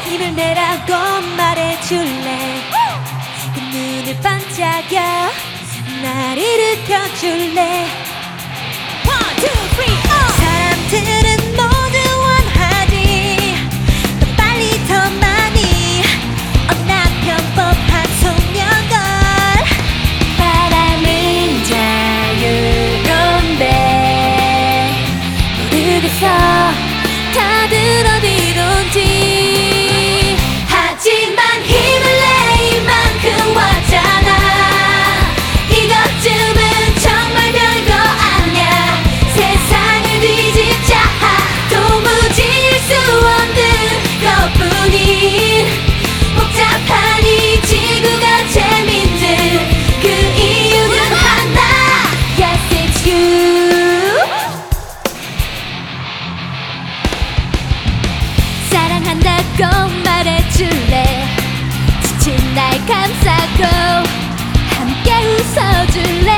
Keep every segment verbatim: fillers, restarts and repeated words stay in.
힘을 내라고 말해줄래. 그 눈을 반짝여 날 일으켜줄래. One, two, three, oh. 사람들은 모두 원하지 더 빨리 더 많이 언나 평범한 소년걸. 바람은 자유로운데 모르겠어 다들 어디론지. 하지만 힘을 내 이만큼 왔잖아. 이것쯤은 정말 별거 아냐. 세상을 뒤집자 도무지 수 없는 것뿐인 복잡한 이 지구가 재밌는 그 이유는 하나. Yes, it's you. 사랑한다고 말해줄래. 지친 날 감싸고 함께 웃어줄래.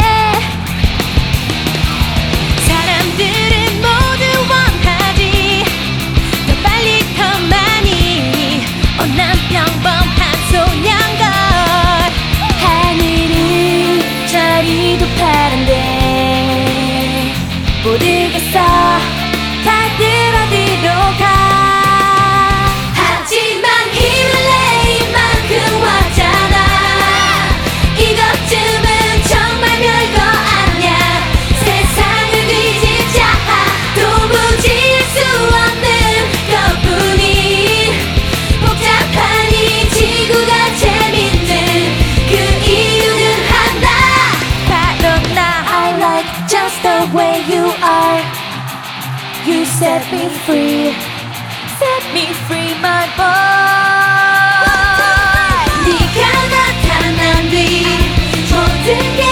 사람들은 모두 원하지 더 빨리 더 많이 온난 평범한 소년걸. 하늘은 저리도 파란데 모르겠어 다들 어디로 가. 하지만 힘을 내 이만큼 왔잖아. 이것쯤은 정말 별거 아냐. 세상을 뒤집자 도무지 수 없는 것뿐인 복잡한 이 지구가 재밌는 그 이유는 하나. 바로 나. I like just the way you are. You set me free. Set me free, my boy. 네가 나타난 뒤 모든 게